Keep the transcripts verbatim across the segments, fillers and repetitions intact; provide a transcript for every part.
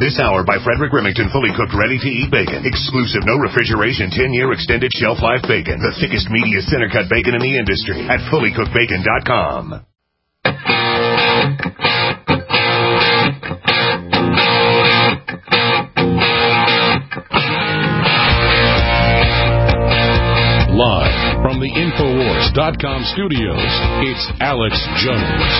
This hour by Frederick Remington, fully cooked, ready-to-eat bacon. Exclusive, no refrigeration, ten-year extended shelf life bacon. The thickest, meatiest, center-cut bacon in the industry at fully cooked bacon dot com. Live from the Infowars dot com studios, it's Alex Jones.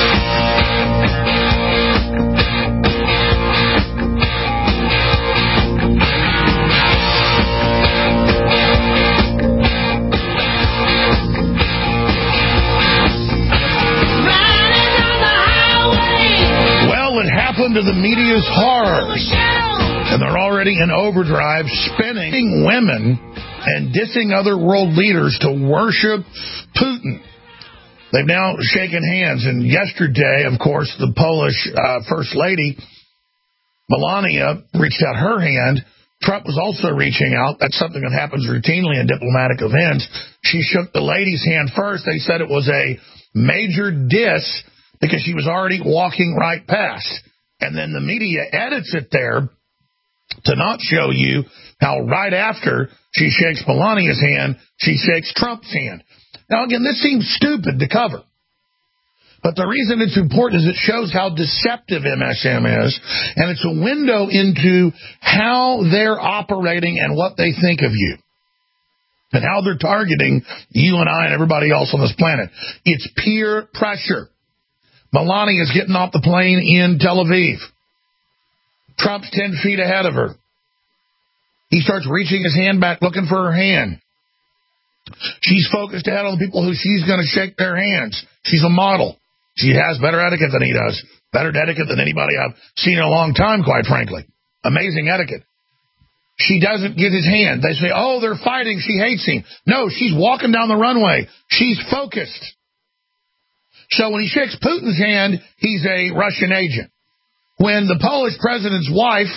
Well, it happened to the media's horror, and they're already in overdrive, spinning women and dissing other world leaders to worship Putin. They've now shaken hands, and yesterday, of course, the Polish uh, First Lady, Melania, reached out her hand. Trump was also reaching out. That's something that happens routinely in diplomatic events. She shook the lady's hand first. They said it was a major diss because she was already walking right past. And then the media edits it there to not show you how right after she shakes Melania's hand, she shakes Trump's hand. Now, again, this seems stupid to cover. But the reason it's important is it shows how deceptive M S M is, and it's a window into how they're operating and what they think of you, and how they're targeting you and I and everybody else on this planet. It's peer pressure. Melania's getting off the plane in Tel Aviv. Trump's ten feet ahead of her. He starts reaching his hand back, looking for her hand. She's focused ahead on the people who she's going to shake their hands. She's a model. She has better etiquette than he does. Better etiquette than anybody I've seen in a long time, quite frankly. Amazing etiquette. She doesn't get his hand. They say, oh, they're fighting. She hates him. No, she's walking down the runway. She's focused. So when he shakes Putin's hand, he's a Russian agent. When the Polish president's wife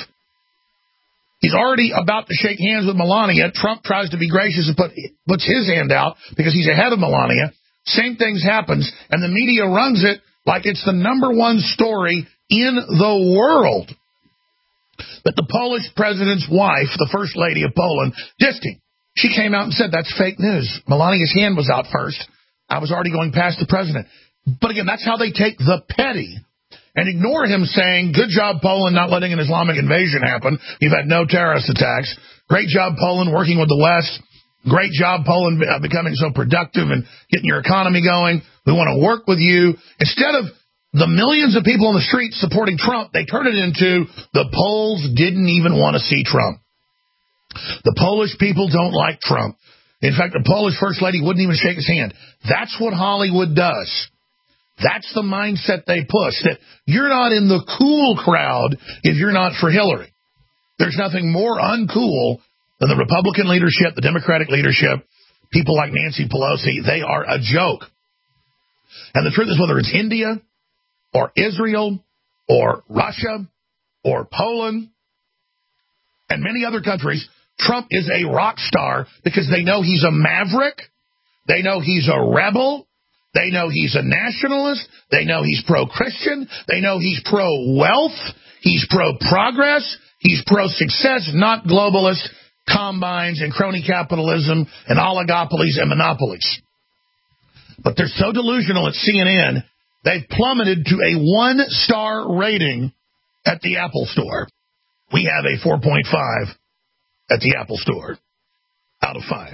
is already about to shake hands with Melania, Trump tries to be gracious and put, puts his hand out because he's ahead of Melania. Same things happens, and the media runs it like it's the number one story in the world. But the Polish president's wife, the first lady of Poland, dissed him. She came out and said, that's fake news. Melania's hand was out first. I was already going past the president. But again, that's how they take the petty and ignore him saying, good job, Poland, not letting an Islamic invasion happen. You've had no terrorist attacks. Great job, Poland, working with the West. Great job, Poland, becoming so productive and getting your economy going. We want to work with you. Instead of the millions of people on the streets supporting Trump, they turn it into the Poles didn't even want to see Trump. The Polish people don't like Trump. In fact, the Polish first lady wouldn't even shake his hand. That's what Hollywood does. That's the mindset they push, that you're not in the cool crowd if you're not for Hillary. There's nothing more uncool than the Republican leadership, the Democratic leadership, people like Nancy Pelosi. They are a joke. And the truth is, whether it's India or Israel or Russia or Poland and many other countries, Trump is a rock star because they know he's a maverick. They know he's a rebel. They know he's a nationalist. They know he's pro-Christian. They know he's pro-wealth. He's pro-progress. He's pro-success, not globalist combines and crony capitalism and oligopolies and monopolies. But they're so delusional at C N N, they've plummeted to a one-star rating at the Apple Store. We have a four point five at the Apple Store out of five.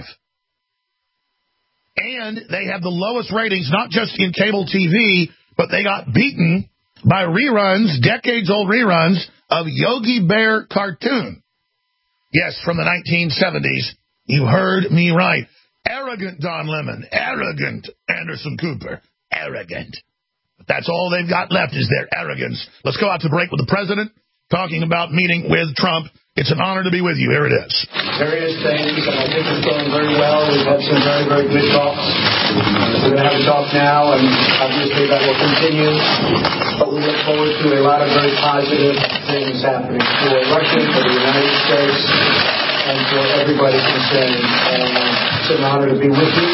And they have the lowest ratings, not just in cable T V, but they got beaten by reruns, decades-old reruns, of Yogi Bear cartoon. Yes, from the nineteen seventies. You heard me right. Arrogant Don Lemon. Arrogant Anderson Cooper. Arrogant. But that's all they've got left is their arrogance. Let's go out to break with the president, talking about meeting with Trump. It's an honor to be with you. Here it is. Various things, and I think it's going very well. We've had some very, very good talks. We're going to have a talk now, and obviously that will continue. But we look forward to a lot of very positive things happening for Russia, for the United States, and for everybody concerned. And uh, it's an honor to be with you.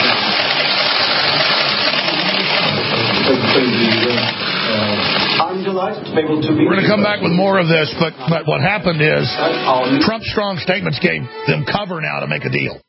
I'm delighted. to be able to be. We're going to come back with more of this, but, but what happened is Trump's strong statements gave them cover now to make a deal.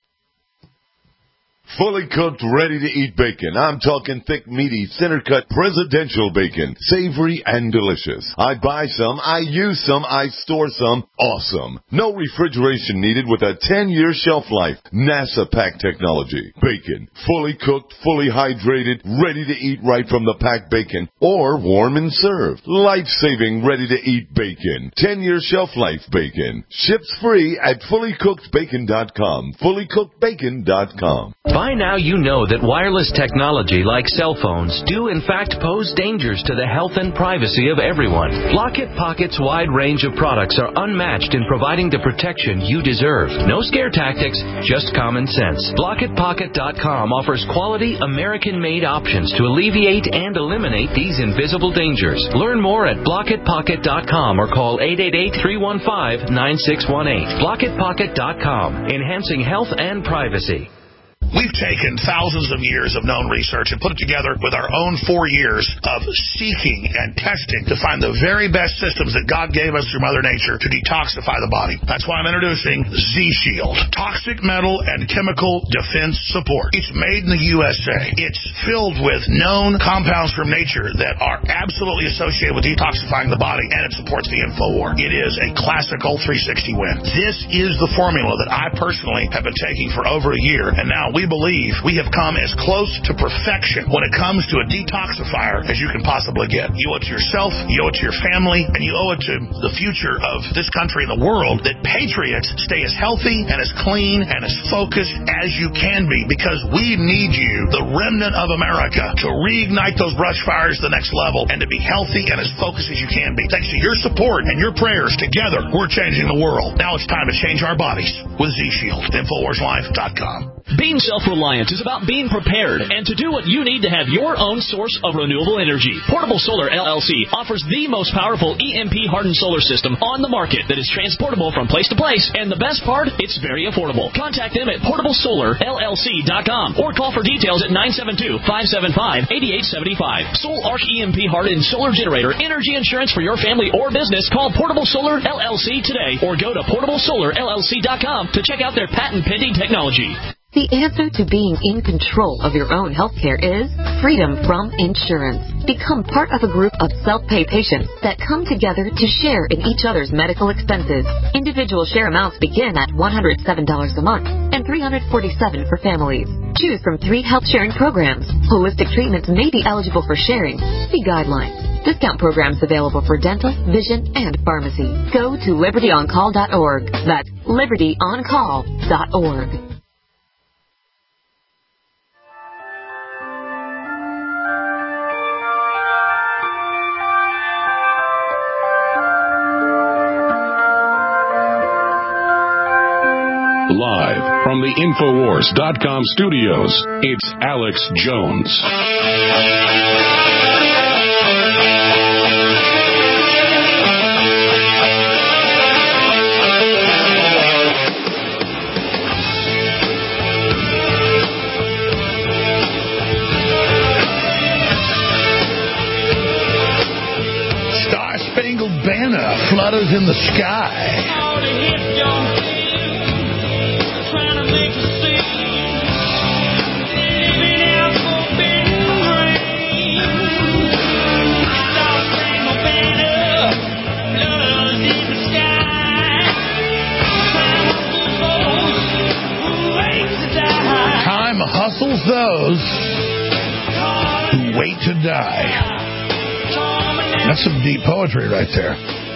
Fully cooked, ready-to-eat bacon. I'm talking thick, meaty, center-cut presidential bacon. Savory and delicious. I buy some, I use some, I store some. Awesome. No refrigeration needed with a ten-year shelf life. NASA pack technology. Bacon. Fully cooked, fully hydrated, ready to eat right from the packed bacon. Or warm and served. Life-saving, ready-to-eat bacon. ten-year shelf life bacon. Ships free at fully cooked bacon dot com. fully cooked bacon dot com. By now you know that wireless technology like cell phones do in fact pose dangers to the health and privacy of everyone. Blockit Pocket's wide range of products are unmatched in providing the protection you deserve. No scare tactics, just common sense. Blockit Pocket dot com offers quality American-made options to alleviate and eliminate these invisible dangers. Learn more at Blockit Pocket dot com or call eight eight eight, three one five, nine six one eight. Blockit Pocket dot com, enhancing health and privacy. We've taken thousands of years of known research and put it together with our own four years of seeking and testing to find the very best systems that God gave us through Mother Nature to detoxify the body. That's why I'm introducing Z-Shield, toxic metal and chemical defense support. It's made in the U S A. It's filled with known compounds from nature that are absolutely associated with detoxifying the body, and it supports the InfoWar. It is a classical three sixty win. This is the formula that I personally have been taking for over a year, and now we believe we have come as close to perfection when it comes to a detoxifier as you can possibly get. You owe it to yourself, you owe it to your family, and you owe it to the future of this country and the world that patriots stay as healthy and as clean and as focused as you can be, because we need you, the remnant of America, to reignite those brush fires to the next level and to be healthy and as focused as you can be. Thanks to your support and your prayers, together we're changing the world. Now it's time to change our bodies with Z-Shield. Infowars Life dot com. Being self-reliant is about being prepared and to do what you need to have your own source of renewable energy. Portable Solar L L C offers the most powerful E M P-hardened solar system on the market that is transportable from place to place, and the best part, it's very affordable. Contact them at portable solar L L C dot com or call for details at nine seven two, five seven five, eight eight seven five. Soul Arc E M P-hardened solar generator energy insurance for your family or business. Call Portable Solar L L C today or go to portable solar L L C dot com to check out their patent-pending technology. The answer to being in control of your own health care is freedom from insurance. Become part of a group of self-pay patients that come together to share in each other's medical expenses. Individual share amounts begin at one hundred seven dollars a month and three hundred forty-seven dollars for families. Choose from three health sharing programs. Holistic treatments may be eligible for sharing. See guidelines. Discount programs available for dental, vision, and pharmacy. Go to liberty on call dot org. That's liberty on call dot org. Live from the Infowars dot com studios, it's Alex Jones. Star-Spangled Banner flutters in the sky. Hustles those who wait to die. That's some deep poetry right there.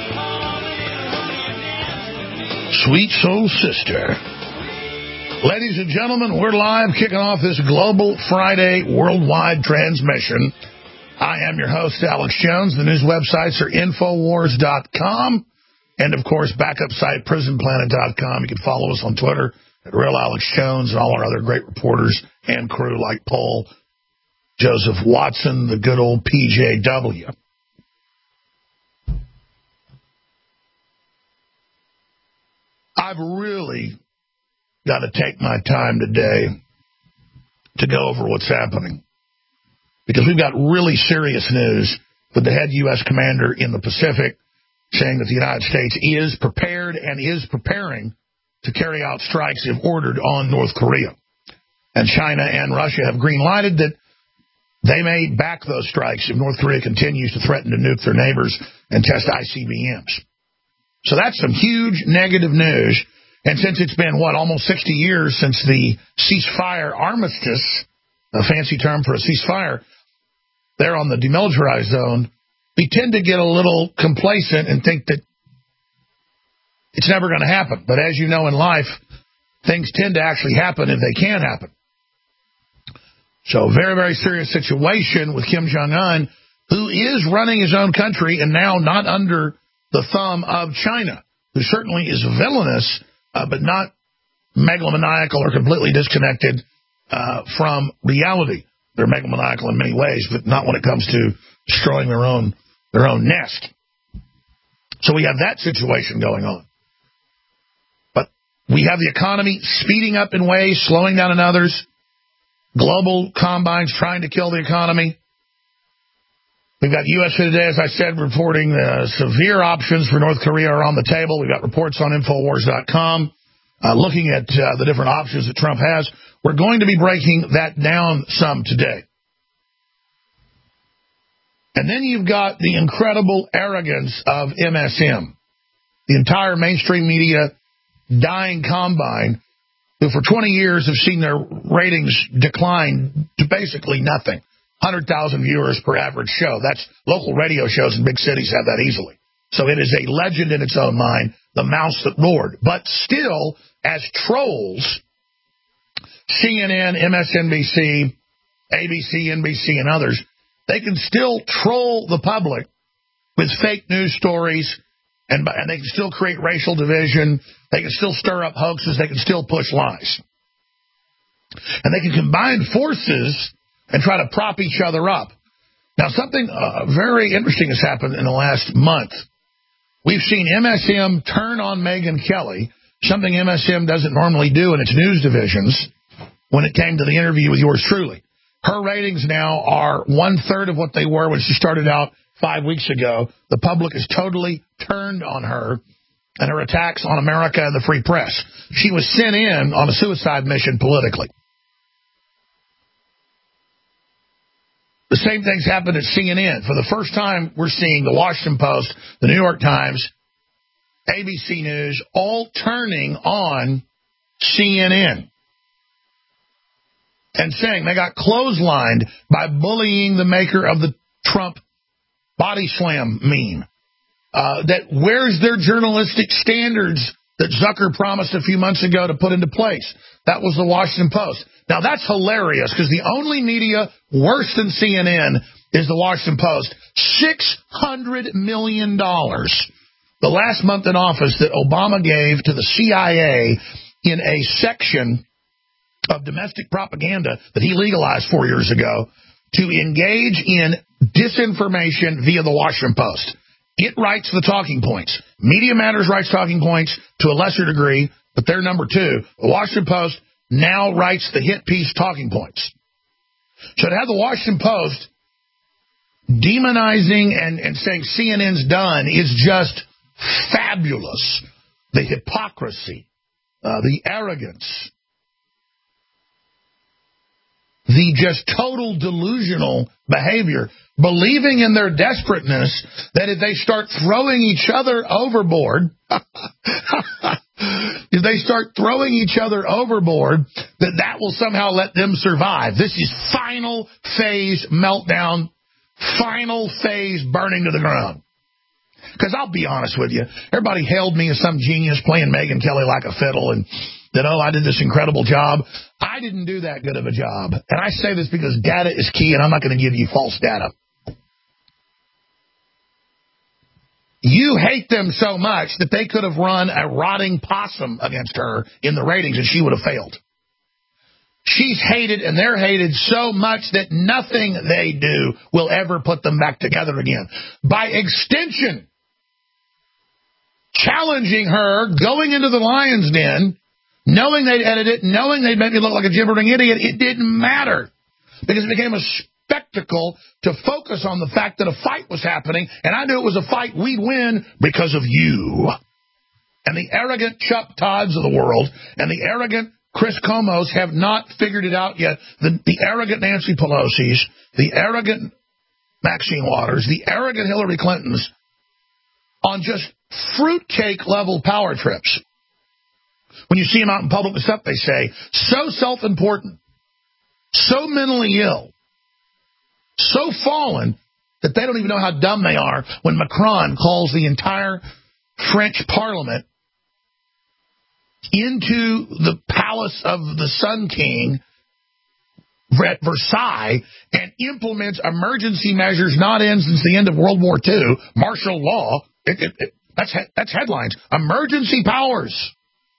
Sweet soul sister. Ladies and gentlemen, we're live kicking off this Global Friday worldwide transmission. I am your host, Alex Jones. The news websites are infowars dot com and, of course, backup site prison planet dot com. You can follow us on Twitter at Real Alex Jones and all our other great reporters and crew like Paul Joseph Watson, the good old P J W. I've really got to take my time today to go over what's happening, because we've got really serious news with the head U S commander in the Pacific saying that the United States is prepared and is preparing to carry out strikes if ordered on North Korea. And China and Russia have green-lighted that they may back those strikes if North Korea continues to threaten to nuke their neighbors and test I C B Ms. So that's some huge negative news. And since it's been, what, almost sixty years since the ceasefire armistice, a fancy term for a ceasefire, there on the demilitarized zone, we tend to get a little complacent and think that it's never going to happen. But as you know in life, things tend to actually happen if they can happen. So very, very serious situation with Kim Jong-un, who is running his own country and now not under the thumb of China, who certainly is villainous, uh, but not megalomaniacal or completely disconnected uh, from reality. They're megalomaniacal in many ways, but not when it comes to destroying their own their own nest. So we have that situation going on. But we have the economy speeding up in ways, slowing down in others. Global combines trying to kill the economy. We've got U S A Today, as I said, reporting uh, severe options for North Korea are on the table. We've got reports on Infowars dot com uh, looking at uh, the different options that Trump has. We're going to be breaking that down some today. And then you've got the incredible arrogance of M S M, the entire mainstream media dying combine, who for twenty years have seen their ratings decline to basically nothing. one hundred thousand viewers per average show. That's local radio shows in big cities have that easily. So it is a legend in its own mind, the mouse that roared. But still, as trolls, C N N, M S N B C, A B C, N B C, and others, they can still troll the public with fake news stories, and, and they can still create racial division. They can still stir up hoaxes. They can still push lies. And they can combine forces and try to prop each other up. Now, something uh, very interesting has happened in the last month. We've seen M S M turn on Megyn Kelly, something M S M doesn't normally do in its news divisions when it came to the interview with yours truly. Her ratings now are one-third of what they were when she started out five weeks ago. The public is totally turned on her and her attacks on America and the free press. She was sent in on a suicide mission politically. The same things happened at C N N. For the first time, we're seeing the Washington Post, the New York Times, A B C News, all turning on C N N and saying they got clotheslined by bullying the maker of the Trump body slam meme. Uh, that where's their journalistic standards that Zucker promised a few months ago to put into place? That was the Washington Post. Now, that's hilarious because the only media worse than C N N is the Washington Post. six hundred million dollars the last month in office that Obama gave to the C I A in a section of domestic propaganda that he legalized four years ago to engage in disinformation via the Washington Post. It writes the talking points. Media Matters writes talking points to a lesser degree, but they're number two. The Washington Post now writes the hit piece talking points. So to have the Washington Post demonizing and, and saying C N N's done is just fabulous. The hypocrisy, uh, the arrogance, the just total delusional behavior, believing in their desperateness that if they start throwing each other overboard, if they start throwing each other overboard, that that will somehow let them survive. This is final phase meltdown, final phase burning to the ground. Because I'll be honest with you, everybody hailed me as some genius playing Megyn Kelly like a fiddle and that, oh, I did this incredible job. I didn't do that good of a job. And I say this because data is key, and I'm not going to give you false data. You hate them so much that they could have run a rotting possum against her in the ratings, and she would have failed. She's hated, and they're hated so much that nothing they do will ever put them back together again. By extension, challenging her, going into the lion's den, knowing they'd edit it, knowing they'd make me look like a gibbering idiot, it didn't matter. Because it became a spectacle to focus on the fact that a fight was happening, and I knew it was a fight we'd win because of you. And the arrogant Chuck Todds of the world and the arrogant Chris Comos have not figured it out yet. The, the arrogant Nancy Pelosi's, the arrogant Maxine Waters, the arrogant Hillary Clintons on just fruitcake level power trips. When you see them out in public with stuff they say, so self-important, so mentally ill, so fallen that they don't even know how dumb they are when Macron calls the entire French Parliament into the palace of the Sun King at Versailles and implements emergency measures not in since the end of World War Two, martial law. It, it, it, that's, that's headlines. Emergency powers.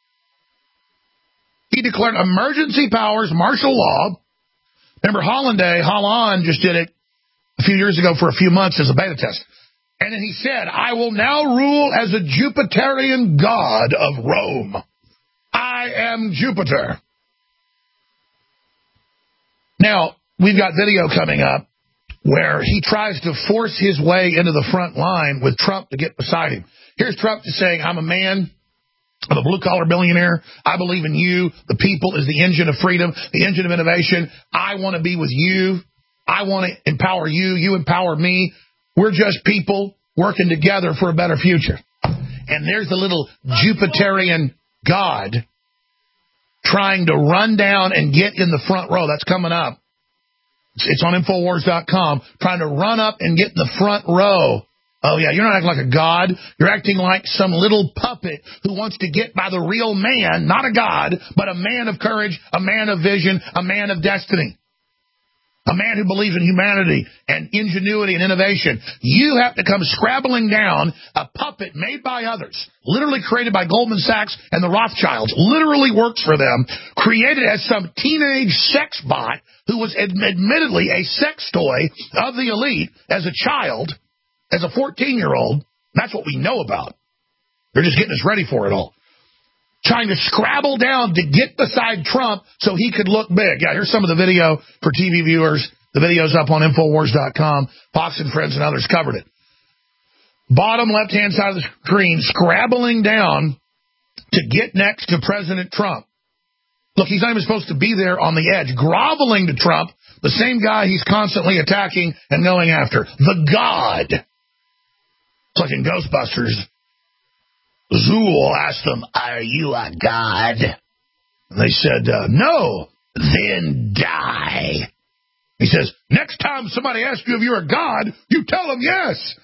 He declared emergency powers, martial law. Remember Hollanday, Holland just did it a few years ago for a few months as a beta test. And then he said, I will now rule as a Jupiterian god of Rome. I am Jupiter. Now, we've got video coming up where he tries to force his way into the front line with Trump to get beside him. Here's Trump just saying, I'm a man. I'm a blue-collar billionaire. I believe in you. The people is the engine of freedom, the engine of innovation. I want to be with you. I want to empower you. You empower me. We're just people working together for a better future. And there's the little Jupiterian god trying to run down and get in the front row. That's coming up. It's on Infowars dot com. Trying to run up and get in the front row. Oh, yeah, you're not acting like a god. You're acting like some little puppet who wants to get by the real man, not a god, but a man of courage, a man of vision, a man of destiny. A man who believes in humanity and ingenuity and innovation. You have to come scrabbling down a puppet made by others, literally created by Goldman Sachs and the Rothschilds, literally works for them, created as some teenage sex bot who was admittedly a sex toy of the elite as a child, as a fourteen-year-old. That's what we know about. They're just getting us ready for it all. Trying to scrabble down to get beside Trump so he could look big. Yeah, here's some of the video for T V viewers. The video's up on Infowars dot com. Fox and Friends and others covered it. Bottom left-hand side of the screen, scrabbling down to get next to President Trump. Look, he's not even supposed to be there on the edge, groveling to Trump, the same guy he's constantly attacking and going after. The God. It's like in Ghostbusters. Zool asked them, are you a god? And they said, uh, no, then die. He says, next time somebody asks you if you're a god, you tell them yes.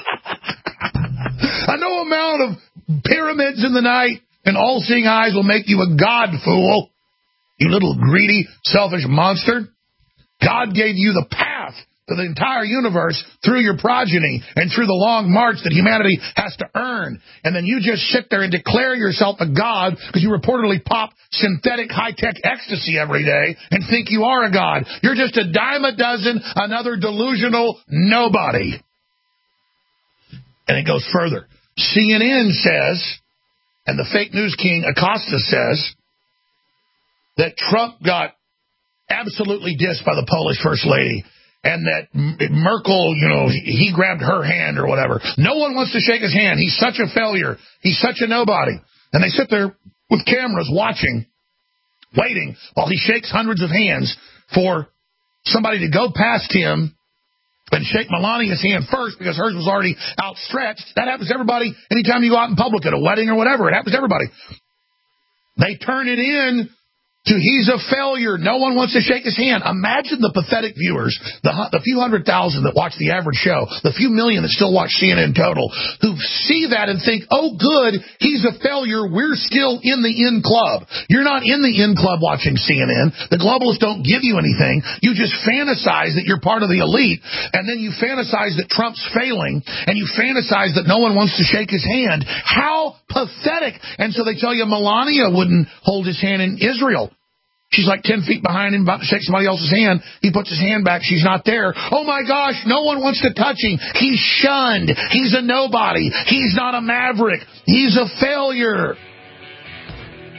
I know amount of pyramids in the night and all-seeing eyes will make you a god, fool. You little greedy, selfish monster. God gave you the path to the entire universe through your progeny and through the long march that humanity has to earn. And then you just sit there and declare yourself a god because you reportedly pop synthetic high-tech ecstasy every day and think you are a god. You're just a dime a dozen, another delusional nobody. And it goes further. C N N says, and the fake news king Acosta says, that Trump got absolutely dissed by the Polish First Lady. And that Merkel, you know, he grabbed her hand or whatever. No one wants to shake his hand. He's such a failure. He's such a nobody. And they sit there with cameras watching, waiting, while he shakes hundreds of hands for somebody to go past him and shake Melania's hand first because hers was already outstretched. That happens to everybody anytime you go out in public at a wedding or whatever. It happens to everybody. They turn it in to he's a failure. No one wants to shake his hand. Imagine the pathetic viewers, the, the few hundred thousand that watch the average show, the few million that still watch C N N total, who see that and think, oh, good, he's a failure. We're still in the in club. You're not in the in club watching C N N. The globalists don't give you anything. You just fantasize that you're part of the elite, and then you fantasize that Trump's failing, and you fantasize that no one wants to shake his hand. How pathetic. And so they tell you Melania wouldn't hold his hand in Israel. She's like ten feet behind him, about to shake somebody else's hand. He puts his hand back. She's not there. Oh, my gosh, no one wants to touch him. He's shunned. He's a nobody. He's not a maverick. He's a failure.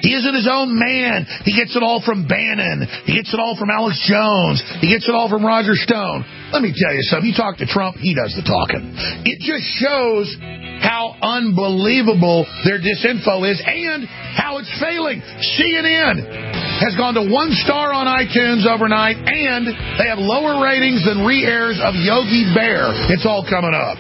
He isn't his own man. He gets it all from Bannon. He gets it all from Alex Jones. He gets it all from Roger Stone. Let me tell you something. You talk to Trump, he does the talking. It just shows how unbelievable their disinfo is and how it's failing. C N N has gone to one star on iTunes overnight, and they have lower ratings than re-airs of Yogi Bear. It's all coming up.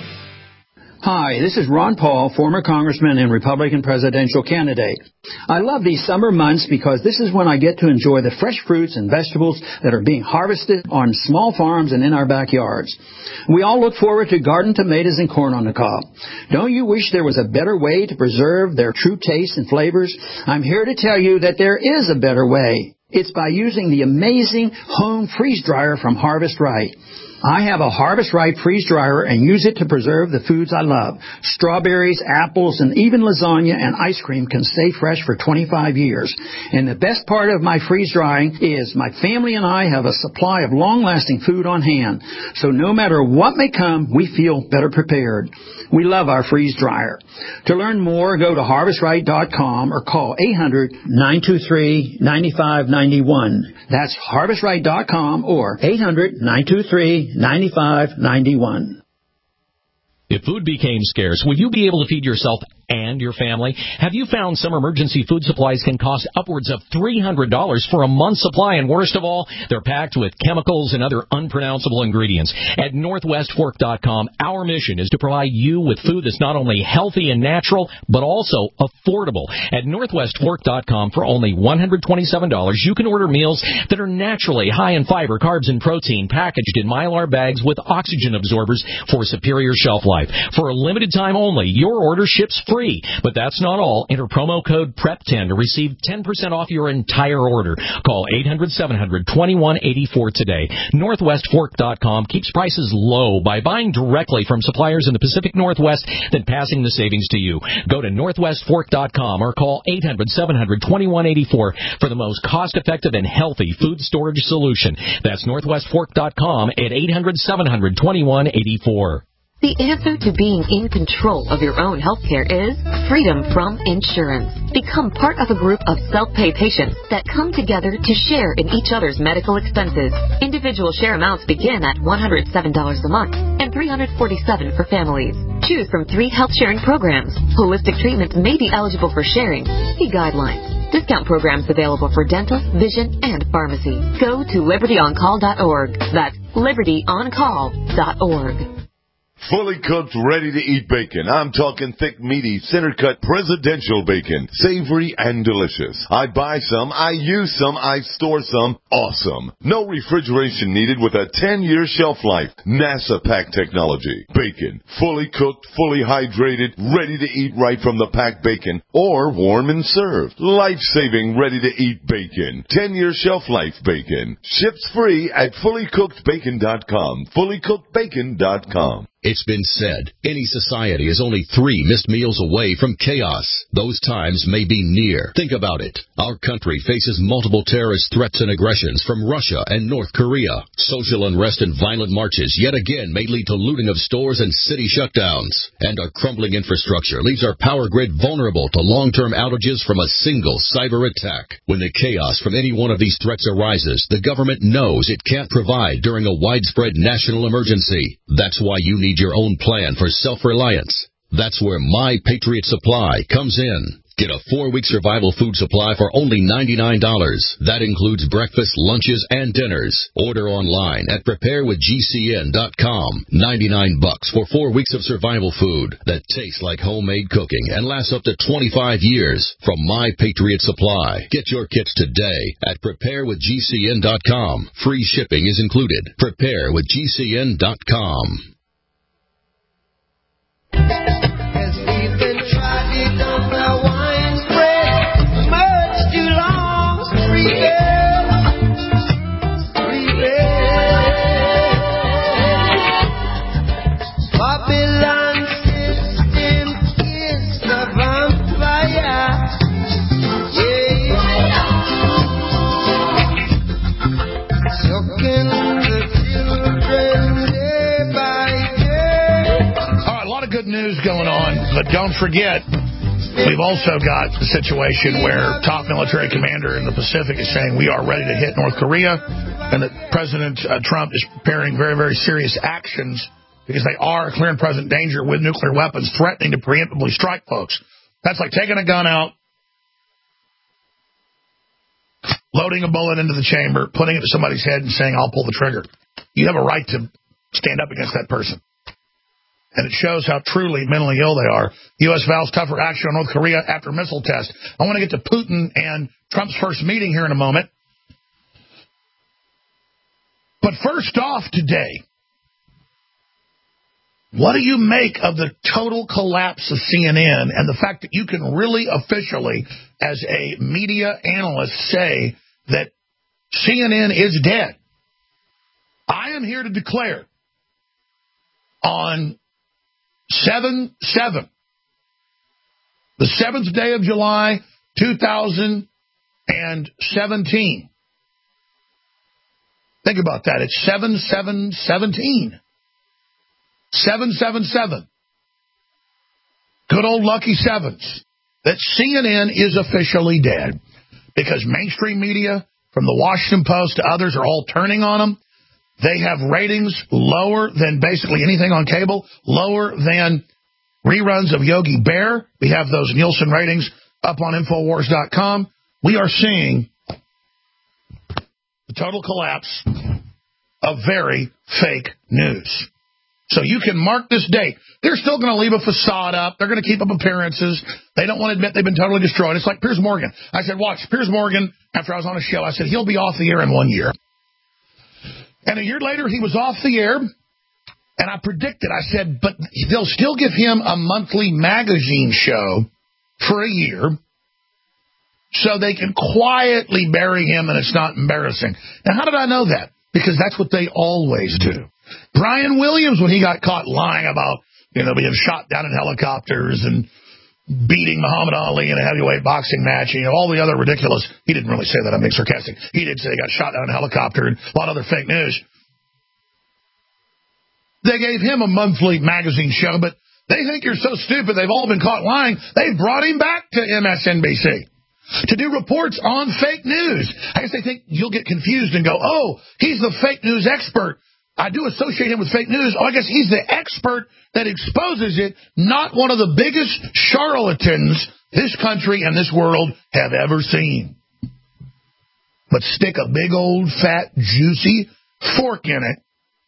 Hi, this is Ron Paul, former congressman and Republican presidential candidate. I love these summer months because this is when I get to enjoy the fresh fruits and vegetables that are being harvested on small farms and in our backyards. We all look forward to garden tomatoes and corn on the cob. Don't you wish there was a better way to preserve their true taste and flavors? I'm here to tell you that there is a better way. It's by using the amazing home freeze dryer from Harvest Right. I have a Harvest Right freeze dryer and use it to preserve the foods I love. Strawberries, apples, and even lasagna and ice cream can stay fresh for twenty-five years. And the best part of my freeze drying is my family and I have a supply of long-lasting food on hand. So no matter what may come, we feel better prepared. We love our freeze dryer. To learn more, go to harvest right dot com or call eight hundred, nine two three, nine five nine one. That's harvest right dot com or eight hundred, nine two three, nine five nine one. If food became scarce, would you be able to feed yourself and your family? Have you found some emergency food supplies can cost upwards of three hundred dollars for a month's supply? And worst of all, they're packed with chemicals and other unpronounceable ingredients. At northwest fork dot com, our mission is to provide you with food that's not only healthy and natural, but also affordable. At northwest fork dot com, for only one hundred twenty-seven dollars, you can order meals that are naturally high in fiber, carbs, and protein, packaged in Mylar bags with oxygen absorbers for superior shelf life. For a limited time only, your order ships free. But that's not all. Enter promo code P R E P ten to receive ten percent off your entire order. Call eight hundred, seven hundred, twenty-one eighty-four today. northwest fork dot com keeps prices low by buying directly from suppliers in the Pacific Northwest, then passing the savings to you. Go to northwest fork dot com or call eight hundred, seven hundred, twenty-one eighty-four for the most cost-effective and healthy food storage solution. That's northwest fork dot com at eight hundred, seven hundred, twenty-one eighty-four. The answer to being in control of your own health care is freedom from insurance. Become part of a group of self-pay patients that come together to share in each other's medical expenses. Individual share amounts begin at one hundred seven dollars a month and three hundred forty-seven dollars for families. Choose from three health sharing programs. Holistic treatments may be eligible for sharing. See guidelines. Discount programs available for dental, vision, and pharmacy. Go to liberty on call dot org. That's liberty on call dot org. Fully cooked, ready-to-eat bacon. I'm talking thick, meaty, center-cut presidential bacon. Savory and delicious. I buy some, I use some, I store some. Awesome. No refrigeration needed with a ten-year shelf life. NASA pack technology. Bacon. Fully cooked, fully hydrated, ready to eat right from the packed bacon. Or warm and served. Life-saving, ready-to-eat bacon. ten-year shelf life bacon. Ships free at fully cooked bacon dot com. fully cooked bacon dot com. It's been said, any society is only three missed meals away from chaos. Those times may be near. Think about it. Our country faces multiple terrorist threats and aggressions from Russia and North Korea. Social unrest and violent marches yet again may lead to looting of stores and city shutdowns. And our crumbling infrastructure leaves our power grid vulnerable to long-term outages from a single cyber attack. When the chaos from any one of these threats arises, the government knows it can't provide during a widespread national emergency. That's why you need your own plan for self-reliance. That's where My Patriot Supply comes in. Get a four-week survival food supply for only ninety-nine dollars. That includes breakfast, lunches, and dinners. Order online at prepare with G C N dot com. ninety-nine bucks for four weeks of survival food that tastes like homemade cooking and lasts up to twenty-five years from My Patriot Supply. Get your kits today at prepare with G C N dot com. Free shipping is included. prepare with G C N dot com. As we've been trodden on the wine spread much too long, rebel, rebel. Babylon system is the vampire, yeah, sucking the children day by day. Good news going on, but don't forget, We've also got the situation where top military commander in the Pacific is saying we are ready to hit North Korea, and that President uh, Trump is preparing very, very serious actions because they are a clear and present danger with nuclear weapons, threatening to preemptively strike folks. That's like taking a gun out, loading a bullet into the chamber, putting it to somebody's head and saying, I'll pull the trigger. You have a right to stand up against that person. And it shows how truly mentally ill they are. U S vows tougher action on North Korea after missile test. I want to get to Putin and Trump's first meeting here in a moment. But first off today, what do you make of the total collapse of C N N and the fact that you can really officially, as a media analyst, say that C N N is dead? I am here to declare on seven seven, the seventh day of July, two thousand seventeen. Think about that. It's seven seven seventeen. seven seven seven. Good old lucky sevens. That C N N is officially dead because mainstream media, from the Washington Post to others, are all turning on them. They have ratings lower than basically anything on cable, lower than reruns of Yogi Bear. We have those Nielsen ratings up on Infowars dot com. We are seeing the total collapse of very fake news. So you can mark this date. They're still going to leave a facade up. They're going to keep up appearances. They don't want to admit they've been totally destroyed. It's like Piers Morgan. I said, watch, Piers Morgan, after I was on a show, I said, he'll be off the air in one year. And a year later, he was off the air, and I predicted, I said, but they'll still give him a monthly magazine show for a year so they can quietly bury him and it's not embarrassing. Now, how did I know that? Because that's what they always do. Brian Williams, when he got caught lying about, you know, being shot down in helicopters and beating Muhammad Ali in a heavyweight boxing match, and, you know, all the other ridiculous, he didn't really say that, I'm being sarcastic. He did say he got shot down in a helicopter and a lot of other fake news. They gave him a monthly magazine show, but they think you're so stupid they've all been caught lying. They brought him back to M S N B C to do reports on fake news. I guess they think you'll get confused and go, oh, he's the fake news expert. I do associate him with fake news. Oh, I guess he's the expert that exposes it, not one of the biggest charlatans this country and this world have ever seen. But stick a big old fat juicy fork in it.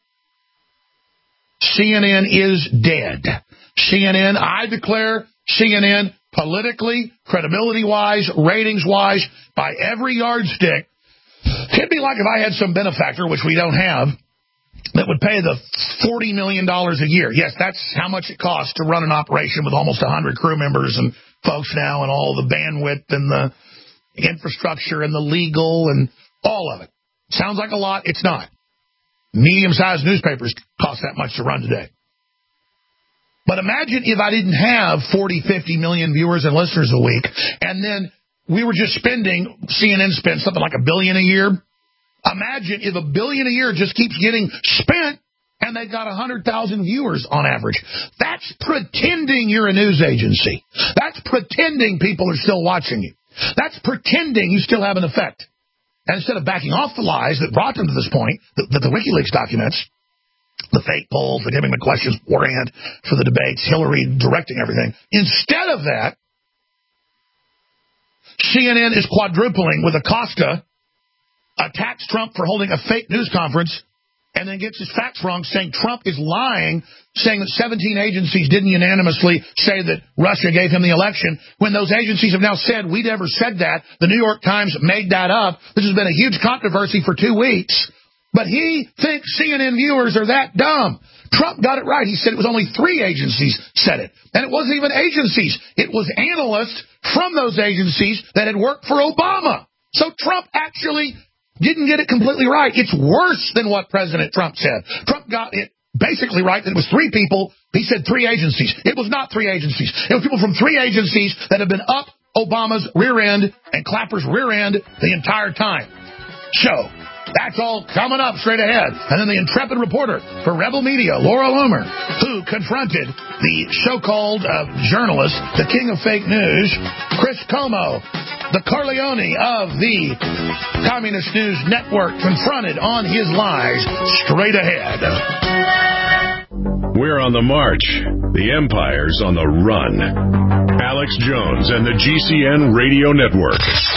C N N is dead. C N N, I declare C N N politically, credibility-wise, ratings-wise, by every yardstick. It'd be like if I had some benefactor, which we don't have, that would pay the forty million dollars a year. Yes, that's how much it costs to run an operation with almost one hundred crew members and folks now and all the bandwidth and the infrastructure and the legal and all of it. Sounds like a lot. It's not. Medium-sized newspapers cost that much to run today. But imagine if I didn't have forty, fifty million viewers and listeners a week, and then we were just spending, C N N spends something like a billion a year. Imagine if a billion a year just keeps getting spent and they've got one hundred thousand viewers on average. That's pretending you're a news agency. That's pretending people are still watching you. That's pretending you still have an effect. And instead of backing off the lies that brought them to this point, that the, the WikiLeaks documents, the fake polls, the giving the questions beforehand for the debates, Hillary directing everything, instead of that, C N N is quadrupling with Acosta, attacks Trump for holding a fake news conference, and then gets his facts wrong, saying Trump is lying, saying that seventeen agencies didn't unanimously say that Russia gave him the election, when those agencies have now said, we never said that. The New York Times made that up. This has been a huge controversy for two weeks. But he thinks C N N viewers are that dumb. Trump got it right. He said it was only three agencies said it. And it wasn't even agencies. It was analysts from those agencies that had worked for Obama. So Trump actually didn't get it completely right. It's worse than what President Trump said. Trump got it basically right. It was three people. He said three agencies. It was not three agencies. It was people from three agencies that have been up Obama's rear end and Clapper's rear end the entire time. So That's all coming up straight ahead. And then the intrepid reporter for Rebel Media, Laura Loomer, who confronted the so-called uh, journalist, the king of fake news, Chris Como, the Corleone of the Communist News Network, confronted on his lies straight ahead. We're on the march. The Empire's on the run. Alex Jones and the G C N Radio Network.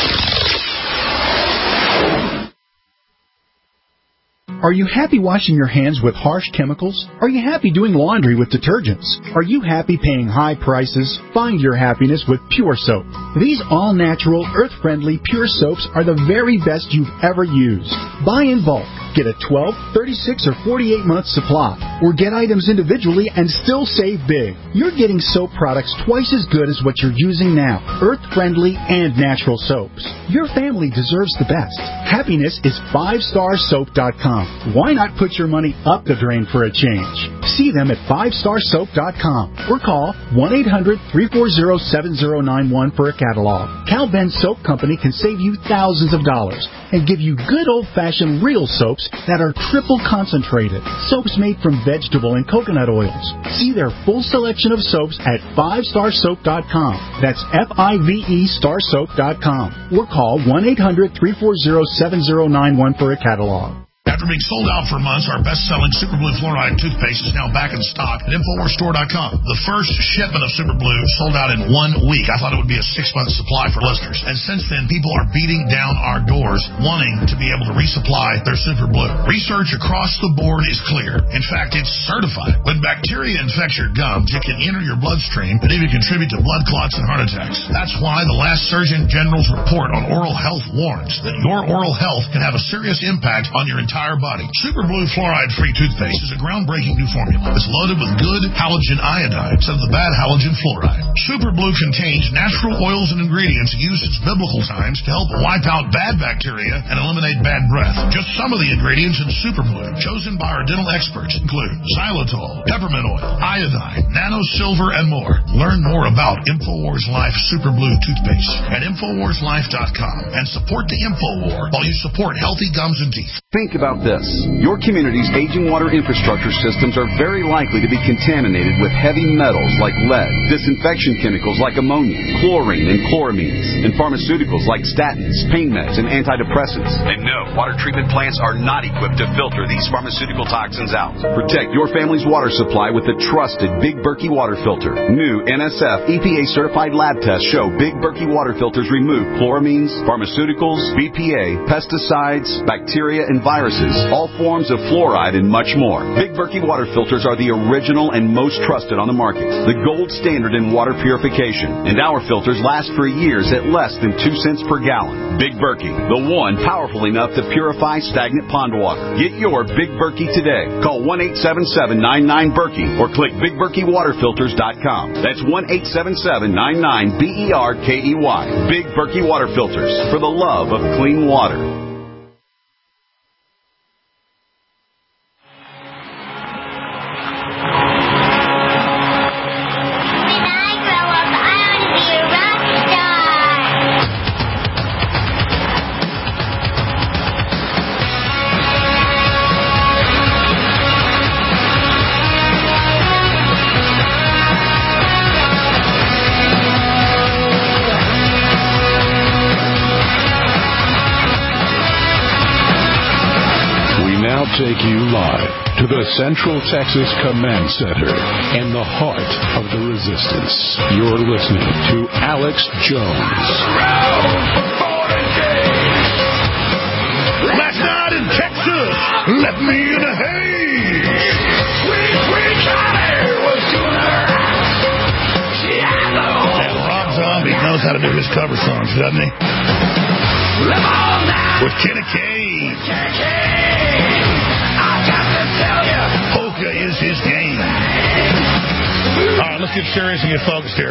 Are you happy washing your hands with harsh chemicals? Are you happy doing laundry with detergents? Are you happy paying high prices? Find your happiness with Pure Soap. These all-natural, earth-friendly Pure Soaps are the very best you've ever used. Buy in bulk. Get a twelve, thirty-six, or forty-eight month supply, or get items individually and still save big. You're getting soap products twice as good as what you're using now. Earth-friendly and natural soaps. Your family deserves the best. Happiness is five star soap dot com. Why not put your money up the drain for a change? See them at five star soap dot com or call one eight hundred, three four zero, seven zero nine one for a catalog. Cal Ben Soap Company can save you thousands of dollars and give you good old-fashioned real soaps that are triple concentrated. Soaps made from vegetable and coconut oils. See their full selection of soaps at five star soap dot com. That's F I V E star soap dot com. Or call one eight hundred, three four zero, seven zero nine one for a catalog. After being sold out for months, our best-selling Super Blue Fluoride toothpaste is now back in stock at Infowars Store dot com. The first shipment of Super Blue sold out in one week. I thought it would be a six-month supply for listeners. And since then, people are beating down our doors wanting to be able to resupply their Super Blue. Research across the board is clear. In fact, it's certified. When bacteria infects your gums, it can enter your bloodstream and even contribute to blood clots and heart attacks. That's why the last Surgeon General's report on oral health warns that your oral health can have a serious impact on your entire body. Super Blue Fluoride-free toothpaste is a groundbreaking new formula. It's loaded with good halogen iodine instead of the bad halogen fluoride. Super Blue contains natural oils and ingredients used since biblical times to help wipe out bad bacteria and eliminate bad breath. Just some of the ingredients in Super Blue, chosen by our dental experts, include xylitol, peppermint oil, iodine, nano silver, and more. Learn more about InfoWars Life Super Blue toothpaste at Infowars Life dot com and support the InfoWar while you support healthy gums and teeth. Think about this. Your community's aging water infrastructure systems are very likely to be contaminated with heavy metals like lead, disinfection chemicals like ammonia, chlorine and chloramines, and pharmaceuticals like statins, pain meds, and antidepressants. And no, water treatment plants are not equipped to filter these pharmaceutical toxins out. Protect your family's water supply with the trusted Big Berkey water filter. New N S F E P A certified lab tests show Big Berkey water filters remove chloramines, pharmaceuticals, B P A, pesticides, bacteria, and viruses, all forms of fluoride, and much more. Big Berkey water filters are the original and most trusted on the market, the gold standard in water purification, and our filters last for years at less than two cents per gallon. Big Berkey, the one powerful enough to purify stagnant pond water. Get your Big Berkey today. Call one eight seven seven, nine nine, Berkey or click big berkey water filters dot com. That's one eight seven seven, nine nine, B E R K E Y. Big Berkey water filters, for the love of clean water. Take you live to the Central Texas Command Center in the heart of the resistance. You're listening to Alex Jones. Last night in Texas left me in a haze. Sweet, sweet Charlie was doing her. And Rob Zombie knows how to do his cover songs, doesn't he? With Kenny Cage. Polka is his game. All right, let's get serious and get focused here.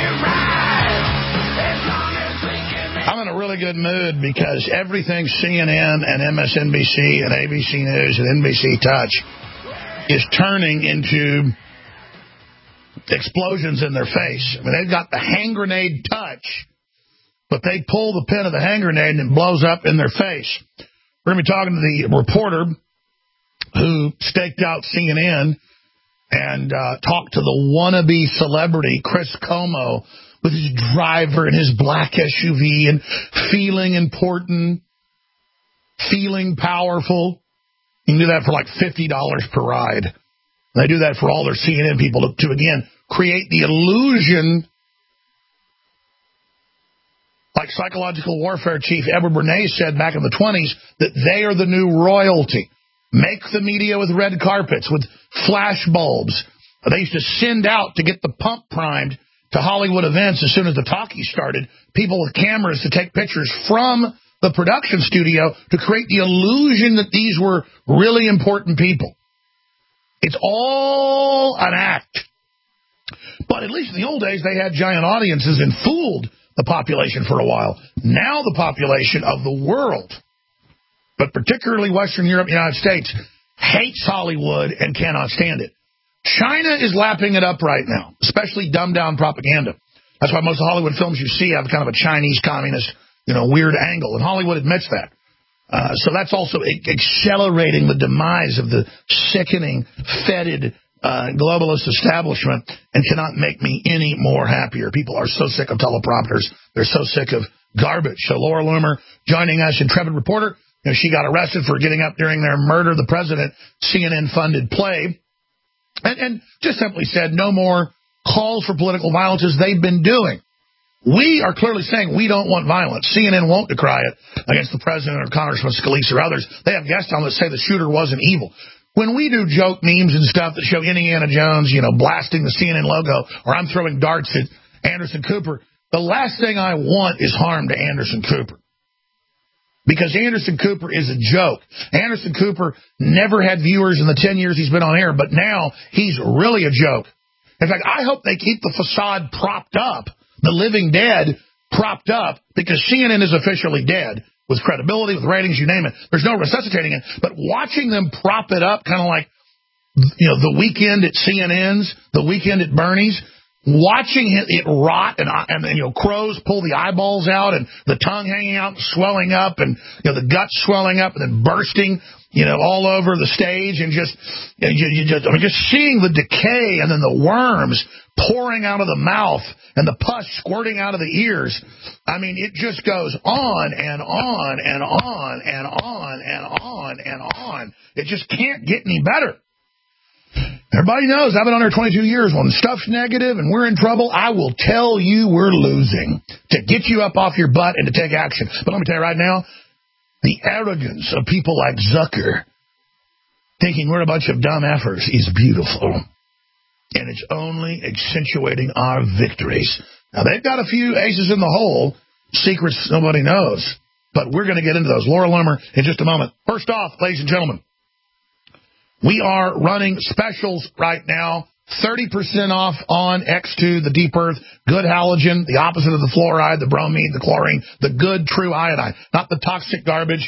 I'm in a really good mood because everything C N N and M S N B C and A B C News and N B C Touch is turning into explosions in their face. I mean, they've got the hand grenade touch, but they pull the pin of the hand grenade and it blows up in their face. We're going to be talking to the reporter who staked out C N N and uh, talked to the wannabe celebrity, Chris Como, with his driver and his black S U V and feeling important, feeling powerful. You can do that for like fifty dollars per ride. They do that for all their C N N people to, to again, create the illusion, like psychological warfare chief Edward Bernays said back in the twenties, that they are the new royalty. Make the media with red carpets, with flash bulbs. They used to send out to get the pump primed to Hollywood events as soon as the talkies started, people with cameras to take pictures from the production studio to create the illusion that these were really important people. It's all an act. But at least in the old days, they had giant audiences and fooled the population for a while. Now the population of the world, but particularly Western Europe and the United States, hates Hollywood and cannot stand it. China is lapping it up right now, especially dumbed-down propaganda. That's why most of the Hollywood films you see have kind of a Chinese communist, you know, weird angle, and Hollywood admits that. Uh, so that's also accelerating the demise of the sickening, fetid, uh, globalist establishment and cannot make me any more happier. People are so sick of teleprompters. They're so sick of garbage. So Laura Loomer joining us, intrepid reporter. You know, she got arrested for getting up during their Murder the President C N N-funded play and, and just simply said no more calls for political violence as they've been doing. We are clearly saying we don't want violence. C N N won't decry it against the president or Congressman Scalise or others. They have guests on that say the shooter wasn't evil. When we do joke memes and stuff that show Indiana Jones, you know, blasting the C N N logo, or I'm throwing darts at Anderson Cooper, the last thing I want is harm to Anderson Cooper. Because Anderson Cooper is a joke. Anderson Cooper never had viewers in the ten years he's been on air, but now he's really a joke. In fact, I hope they keep the facade propped up, the living dead propped up, because C N N is officially dead, with credibility, with ratings, you name it. There's no resuscitating it. But watching them prop it up, kind of like, you know, the weekend at C N N's, the weekend at Bernie's, watching it, it rot and, and, you know, crows pull the eyeballs out and the tongue hanging out and swelling up and, you know, the guts swelling up and then bursting, you know, all over the stage and just, you, know, you, you just, I mean, just seeing the decay and then the worms pouring out of the mouth and the pus squirting out of the ears. I mean, it just goes on and on and on and on and on and on. It just can't get any better. Everybody knows I've been on there twenty-two years. When stuff's negative and we're in trouble, I will tell you we're losing to get you up off your butt and to take action. But let me tell you right now, the arrogance of people like Zucker thinking we're a bunch of dumb effers is beautiful. And it's only accentuating our victories. Now, they've got a few aces in the hole, secrets nobody knows. But we're going to get into those. Laura Loomer in just a moment. First off, ladies and gentlemen, we are running specials right now. thirty percent off on X two, the Deep Earth, good halogen, the opposite of the fluoride, the bromine, the chlorine, the good, true iodine, not the toxic garbage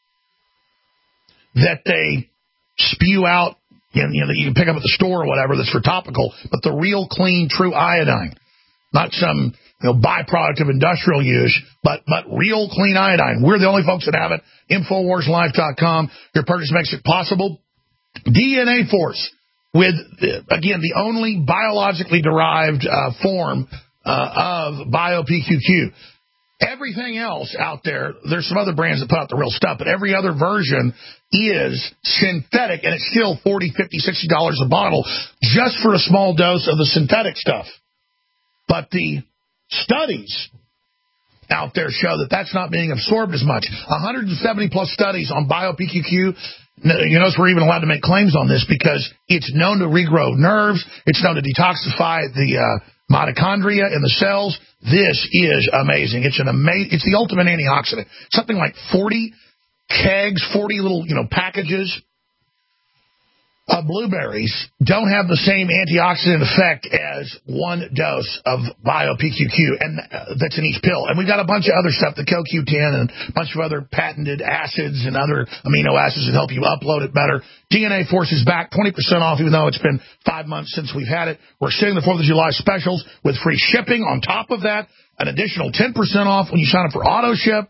that they spew out, you know, that you can pick up at the store or whatever that's for topical, but the real, clean, true iodine, not some, you know, byproduct of industrial use, but but real, clean iodine. We're the only folks that have it. Infowars Life dot com. Your purchase makes it possible. D N A Force, with, again, the only biologically derived uh, form uh, of BioPQQ. Everything else out there, there's some other brands that put out the real stuff, but every other version is synthetic, and it's still forty, fifty, sixty dollars a bottle just for a small dose of the synthetic stuff. But the studies out there show that that's not being absorbed as much. one hundred seventy plus studies on BioPQQ. You notice we're even allowed to make claims on this because it's known to regrow nerves. It's known to detoxify the uh, mitochondria in the cells. This is amazing. It's an amazing. It's the ultimate antioxidant. Something like forty kegs, forty little, you know, packages of blueberries don't have the same antioxidant effect as one dose of BioPQQ, and that's in each pill. And we've got a bunch of other stuff, the C O Q ten and a bunch of other patented acids and other amino acids that help you upload it better. D N A Force is back, twenty percent off, even though it's been five months since we've had it. We're sitting the fourth of July specials with free shipping. On top of that, an additional ten percent off when you sign up for auto ship.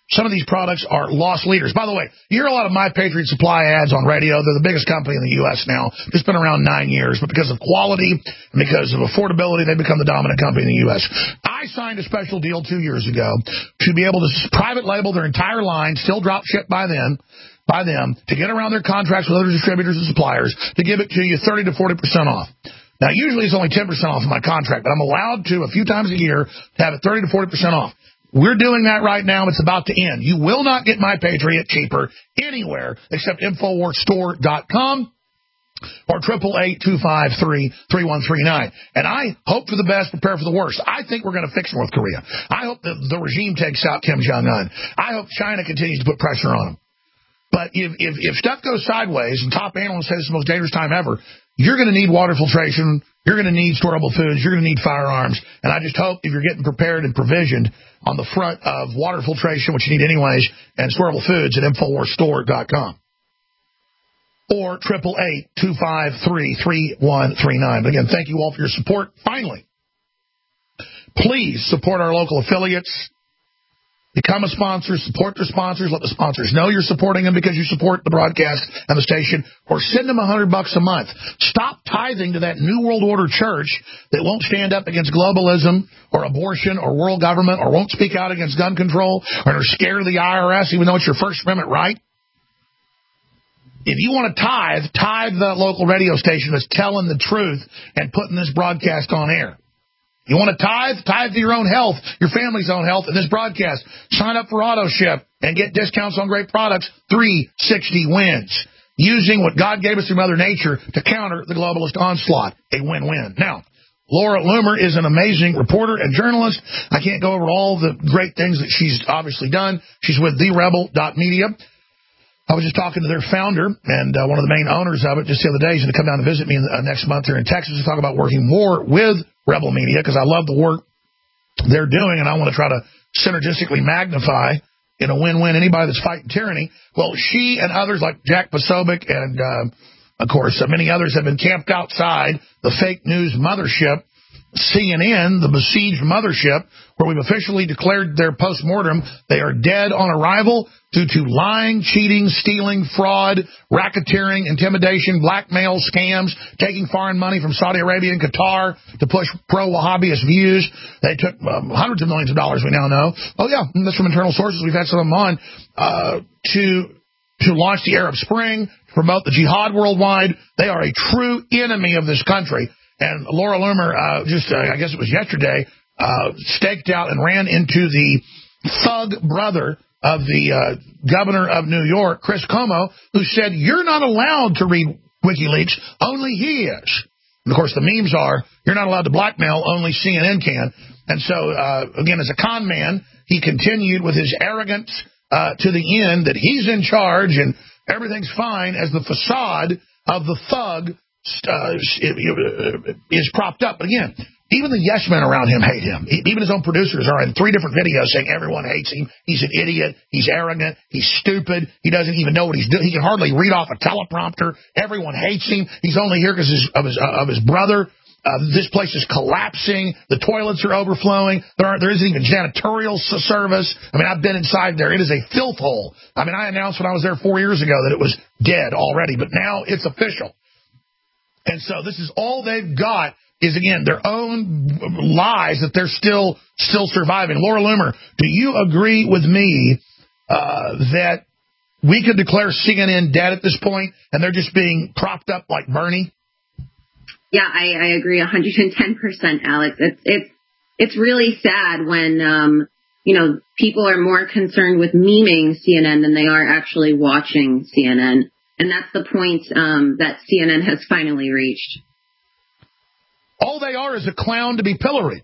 Some of these products are loss leaders. By the way, you hear a lot of My Patriot Supply ads on radio. They're the biggest company in the U S now. It's been around nine years, but because of quality and because of affordability, they've become the dominant company in the U S. I signed a special deal two years ago to be able to private label their entire line, still drop ship by them, by them, to get around their contracts with other distributors and suppliers, to give it to you thirty to forty percent off. Now, usually it's only ten percent off of my contract, but I'm allowed to, a few times a year, to have it thirty to forty percent off. We're doing that right now. It's about to end. You will not get My Patriot cheaper anywhere except Infowars Store dot com or triple eight two five three three one three nine. And I hope for the best, prepare for the worst. I think we're going to fix North Korea. I hope the, the regime takes out Kim Jong-un. I hope China continues to put pressure on them. But if, if, if stuff goes sideways, and top analysts say this is the most dangerous time ever, you're going to need water filtration, you're going to need storable foods, you're going to need firearms, and I just hope if you're getting prepared and provisioned on the front of water filtration, which you need anyways, and storable foods at Infowars Store dot com. Or triple eight two five three three one three nine. But again, thank you all for your support. Finally, please support our local affiliates. Become a sponsor, support their sponsors, let the sponsors know you're supporting them because you support the broadcast and the station, or send them a hundred bucks a month. Stop tithing to that New World Order church that won't stand up against globalism or abortion or world government or won't speak out against gun control or are scared of the I R S even though it's your First Amendment right. If you want to tithe, tithe the local radio station that's telling the truth and putting this broadcast on air. You want to tithe? Tithe to your own health, your family's own health, and this broadcast. Sign up for AutoShip and get discounts on great products. three sixty wins. Using what God gave us through Mother Nature to counter the globalist onslaught. A win-win. Now, Laura Loomer is an amazing reporter and journalist. I can't go over all the great things that she's obviously done. She's with the rebel dot media. I was just talking to their founder and uh, one of the main owners of it just the other day. He's going to come down to visit me in, uh, next month here in Texas to talk about working more with Rebel Media because I love the work they're doing and I want to try to synergistically magnify in a win-win anybody that's fighting tyranny. Well, she and others like Jack Posobiec and, uh, of course, uh, many others have been camped outside the fake news mothership, C N N, the besieged mothership, where we've officially declared their post-mortem. They are dead on arrival due to lying, cheating, stealing, fraud, racketeering, intimidation, blackmail, scams, taking foreign money from Saudi Arabia and Qatar to push pro-Wahhabist views. They took um, hundreds of millions of dollars, we now know. Oh, yeah, that's from internal sources. We've had some of them on uh, to to launch the Arab Spring, to promote the jihad worldwide. They are a true enemy of this country. And Laura Loomer, uh, just, uh, I guess it was yesterday, uh, staked out and ran into the thug brother of the uh, governor of New York, Chris Cuomo, who said, you're not allowed to read WikiLeaks, only he is. And, of course, the memes are, you're not allowed to blackmail, only C N N can. And so, uh, again, as a con man, he continued with his arrogance uh, to the end that he's in charge and everything's fine as the facade of the thug Uh, is propped up. But again, even the yes men around him hate him. Even his own producers are in three different videos saying everyone hates him. He's an idiot. He's arrogant. He's stupid. He doesn't even know what he's doing. He can hardly read off a teleprompter. Everyone hates him. He's only here because of his, uh, of his brother. Uh, this place is collapsing. The toilets are overflowing. There aren't, there isn't even janitorial service. I mean, I've been inside there. It is a filth hole. I mean, I announced when I was there four years ago that it was dead already, but now it's official. And so this is all they've got is, again, their own lies that they're still still surviving. Laura Loomer, do you agree with me uh, that we could declare C N N dead at this point and they're just being propped up like Bernie? Yeah, I, I agree one hundred ten percent, Alex. It's it's it's really sad when um, you know, people are more concerned with memeing C N N than they are actually watching C N N. And that's the point um, that C N N has finally reached. All they are is a clown to be pilloried.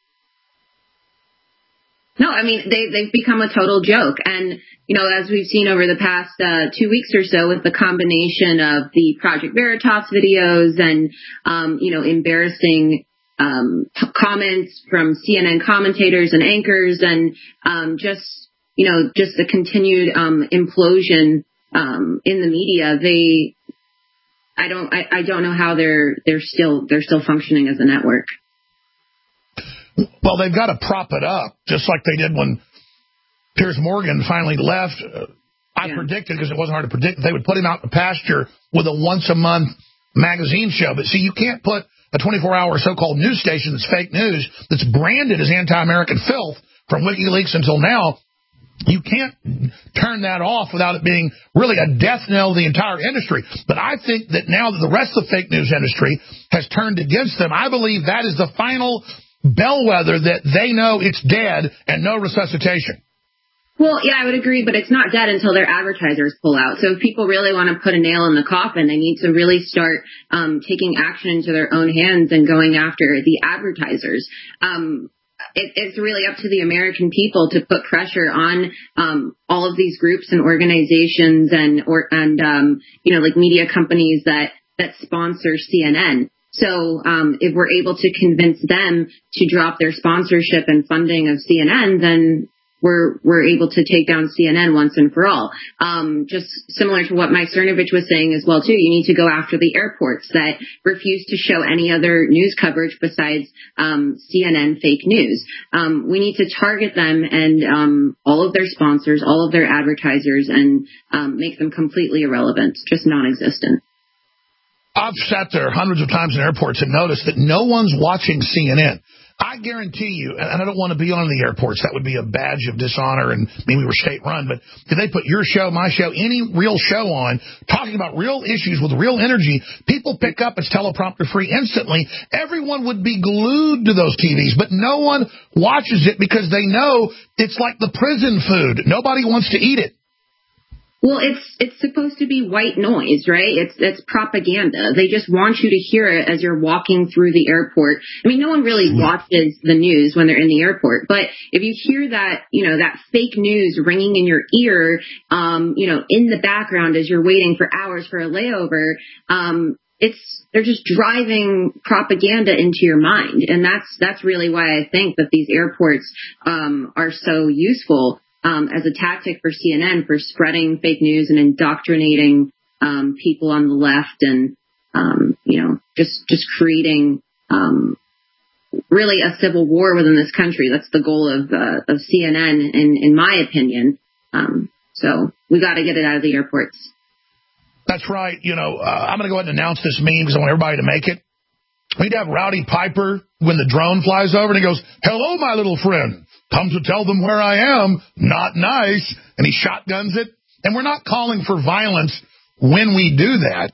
No, I mean, they, they've become a total joke. And, you know, as we've seen over the past uh, two weeks or so with the combination of the Project Veritas videos and, um, you know, embarrassing um, comments from C N N commentators and anchors and um, just, you know, just the continued um, implosion Um, in the media, they, I don't, I, I don't know how they're, they're still, they're still functioning as a network. Well, they've got to prop it up, just like they did when Piers Morgan finally left, uh, I yeah. predicted, because it wasn't hard to predict, that they would put him out in the pasture with a once-a-month magazine show. But see, you can't put a twenty-four hour so-called news station that's fake news, that's branded as anti-American filth from WikiLeaks until now. You can't turn that off without it being really a death knell to the entire industry. But I think that now that the rest of the fake news industry has turned against them, I believe that is the final bellwether that they know it's dead and no resuscitation. Well, yeah, I would agree, but it's not dead until their advertisers pull out. So if people really want to put a nail in the coffin, they need to really start um, taking action into their own hands and going after the advertisers. Um It, it's really up to the American people to put pressure on um, all of these groups and organizations and or and um, you know, like media companies that that sponsor C N N. So um, if we're able to convince them to drop their sponsorship and funding of C N N, then we're we're able to take down C N N once and for all. Um, just similar to what Mike Cernovich was saying as well, too. You need to go after the airports that refuse to show any other news coverage besides um, C N N fake news. Um, we need to target them and um, all of their sponsors, all of their advertisers, and um, make them completely irrelevant, just non-existent. I've sat there hundreds of times in airports and noticed that no one's watching C N N. I guarantee you, and I don't want to be on the airports, that would be a badge of dishonor, and maybe we were state-run, but if they put your show, my show, any real show on, talking about real issues with real energy, people pick up, it's teleprompter-free instantly. Everyone would be glued to those T Vs, but no one watches it because they know it's like the prison food. Nobody wants to eat it. Well, it's it's supposed to be white noise, right? It's it's propaganda. They just want you to hear it as you're walking through the airport. I mean, no one really watches the news when they're in the airport, but if you hear that, you know, that fake news ringing in your ear, um, you know, in the background as you're waiting for hours for a layover, um, it's they're just driving propaganda into your mind, and that's that's really why I think that these airports um, are so useful. Um, as a tactic for C N N for spreading fake news and indoctrinating um, people on the left and, um, you know, just just creating um, really a civil war within this country. That's the goal of uh, of C N N, in, in my opinion. Um, so we got to get it out of the airports. That's right. You know, uh, I'm going to go ahead and announce this meme because I want everybody to make it. We'd have Rowdy Piper when the drone flies over and he goes, "Hello, my little friend. Come to tell them where I am. Not nice." And he shotguns it. And we're not calling for violence when we do that.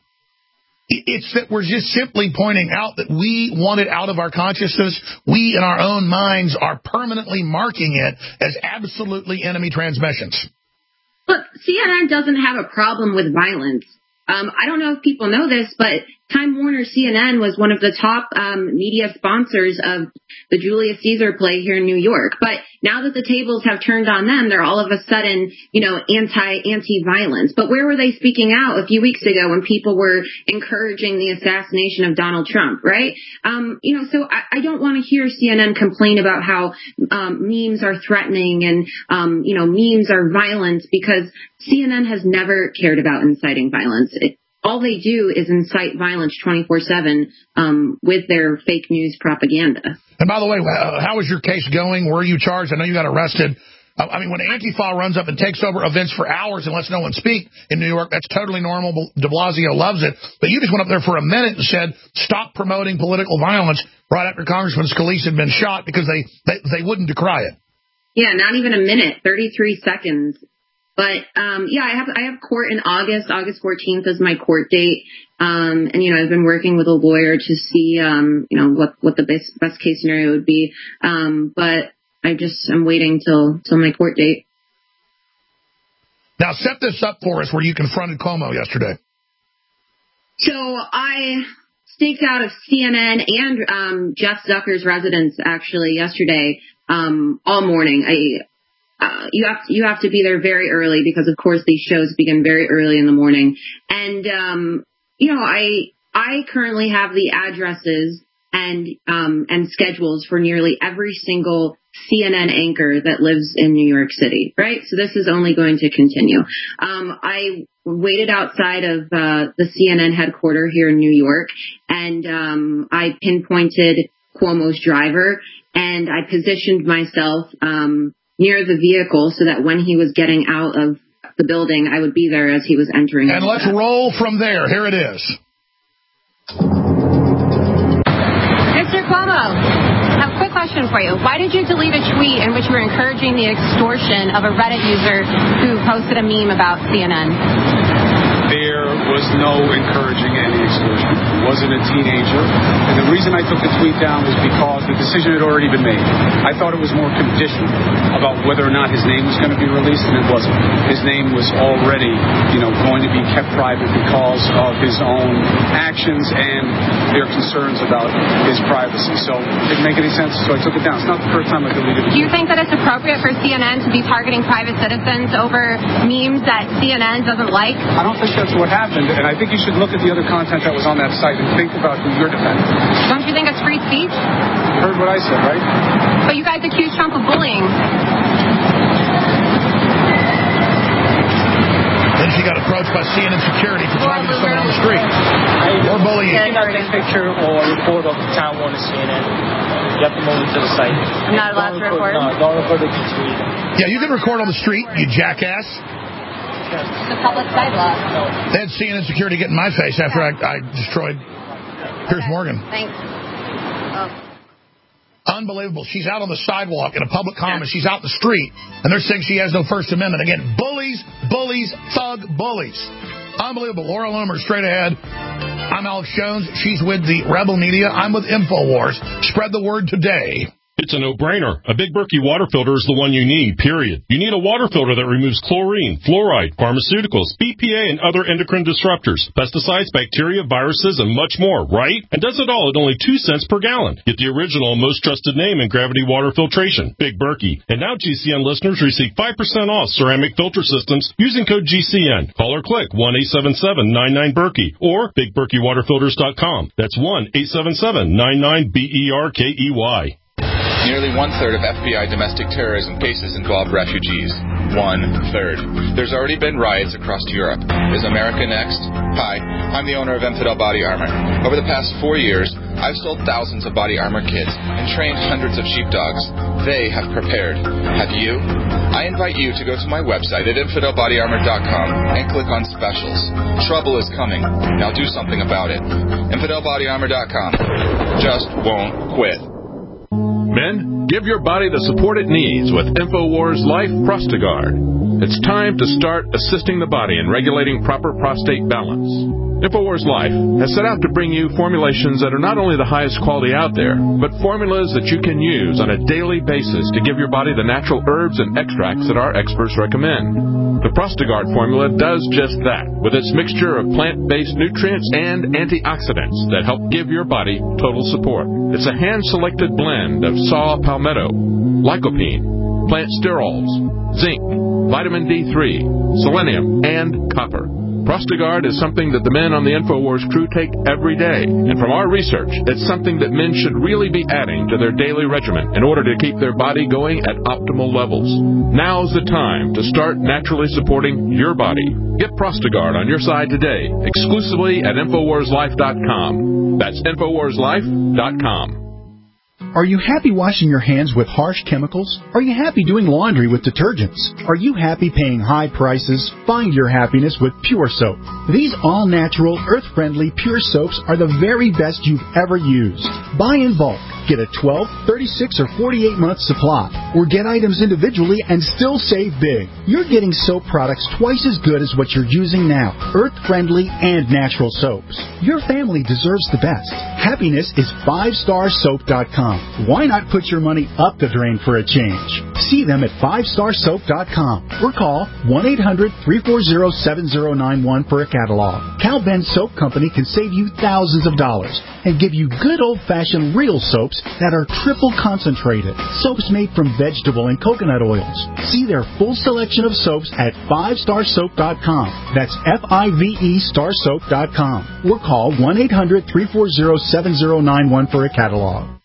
It's that we're just simply pointing out that we want it out of our consciousness. We, in our own minds, are permanently marking it as absolutely enemy transmissions. Look, C N N doesn't have a problem with violence. Um, I don't know if people know this, but Time Warner C N N was one of the top um, media sponsors of the Julius Caesar play here in New York. But now that the tables have turned on them, they're all of a sudden, you know, anti, anti-violence. But where were they speaking out a few weeks ago when people were encouraging the assassination of Donald Trump, right? Um, you know, so I, I don't want to hear C N N complain about how um, memes are threatening and, um, you know, memes are violence, because C N N has never cared about inciting violence. It, all they do is incite violence twenty-four seven um, with their fake news propaganda. And by the way, uh, how is your case going? Were you charged? I know you got arrested. Uh, I mean, when Antifa runs up and takes over events for hours and lets no one speak in New York, that's totally normal. De Blasio loves it. But you just went up there for a minute and said, stop promoting political violence right after Congressman Scalise had been shot, because they, they, they wouldn't decry it. Yeah, not even a minute, thirty-three seconds. But, um, yeah, I have, I have court in August. August fourteenth is my court date. Um, and, you know, I've been working with a lawyer to see, um, you know, what, what the best, best case scenario would be. Um, but I just, I'm waiting till, till my court date. Now set this up for us where you confronted Cuomo yesterday. So I staked out of C N N and, um, Jeff Zucker's residence actually yesterday, um, all morning. I, Uh, you have to, you have to be there very early because, of course, these shows begin very early in the morning. And, um, you know, I I currently have the addresses and um, and schedules for nearly every single C N N anchor that lives in New York City, right? So this is only going to continue. Um, I waited outside of uh, the C N N headquarters here in New York, and um, I pinpointed Cuomo's driver, and I positioned myself um near the vehicle so that when he was getting out of the building, I would be there as he was entering. And let's that. roll from there. Here it is. Mister Cuomo, I have a quick question for you. Why did you delete a tweet in which you were encouraging the extortion of a Reddit user who posted a meme about C N N? There was no encouraging any extortion. He wasn't a teenager. And the reason I took the tweet down was because the decision had already been made. I thought it was more conditional about whether or not his name was going to be released, and it wasn't. His name was already, you know, going to be kept private because of his own actions and their concerns about his privacy. So it didn't make any sense, so I took it down. It's not the first time I deleted it. Do you think that it's appropriate for C N N to be targeting private citizens over memes that C N N doesn't like? I don't think that's what happened, and I think you should look at the other content that was on that site and think about who you're defending. Don't you think it's free speech? You heard what I said, right? But you guys accuse Trump of bullying. Then she got approached by C N N security for targeting someone on the street. Or bullying. You cannot take a picture or report of Time Warner C N N. You have to move into the site. I'm not allowed to record? No, don't record the tweet. Yeah, you can record on the street, you jackass. The public sidewalk. They had C N N security get in my face after I, I destroyed Piers Morgan. Thanks. Oh. Unbelievable. She's out on the sidewalk in a public comment. She's out in the street, and they're saying she has no First Amendment. Again, bullies, bullies, thug bullies. Unbelievable. Laura Loomer, straight ahead. I'm Alex Jones. She's with the Rebel Media. I'm with InfoWars. Spread the word today. It's a no-brainer. A Big Berkey water filter is the one you need, period. You need a water filter that removes chlorine, fluoride, pharmaceuticals, B P A, and other endocrine disruptors, pesticides, bacteria, viruses, and much more, right? And does it all at only two cents per gallon. Get the original, most trusted name in gravity water filtration, Big Berkey. And now G C N listeners receive five percent off ceramic filter systems using code G C N. Call or click one eight seven seven nine nine Berkey or big berkey water filters dot com. That's one eight seven seven nine nine B E R K E Y. Nearly one-third of F B I domestic terrorism cases involve refugees. One-third. There's already been riots across Europe. Is America next? Hi, I'm the owner of Infidel Body Armor. Over the past four years, I've sold thousands of body armor kits and trained hundreds of sheepdogs. They have prepared. Have you? I invite you to go to my website at infidel body armor dot com and click on specials. Trouble is coming. Now do something about it. infidel body armor dot com. Just won't quit. Men, give your body the support it needs with InfoWars Life Prostagard. It's time to start assisting the body in regulating proper prostate balance. InfoWars Life has set out to bring you formulations that are not only the highest quality out there, but formulas that you can use on a daily basis to give your body the natural herbs and extracts that our experts recommend. The Prostagard formula does just that, with its mixture of plant-based nutrients and antioxidants that help give your body total support. It's a hand-selected blend of saw palmetto, lycopene, plant sterols, zinc, vitamin D three, selenium, and copper. Prostagard is something that the men on the InfoWars crew take every day. And from our research, it's something that men should really be adding to their daily regimen in order to keep their body going at optimal levels. Now's the time to start naturally supporting your body. Get Prostagard on your side today, exclusively at infowars life dot com. That's infowars life dot com. Are you happy washing your hands with harsh chemicals? Are you happy doing laundry with detergents? Are you happy paying high prices? Find your happiness with Pure Soap. These all-natural, earth-friendly Pure Soaps are the very best you've ever used. Buy in bulk. Get a twelve, thirty-six, or forty-eight month supply. Or get items individually and still save big. You're getting soap products twice as good as what you're using now. Earth-friendly and natural soaps. Your family deserves the best. Happiness is five star soap dot com. Why not put your money up the drain for a change? See them at five star soap dot com or call one eight hundred, three four zero, seven zero nine one for a catalog. Cal Ben Soap Company can save you thousands of dollars and give you good old-fashioned real soaps that are triple concentrated. Soaps made from vegetable and coconut oils. See their full selection of soaps at five star soap dot com. That's F I V E star soap dot com. Or call one eight hundred, three four zero, seven zero nine one for a catalog.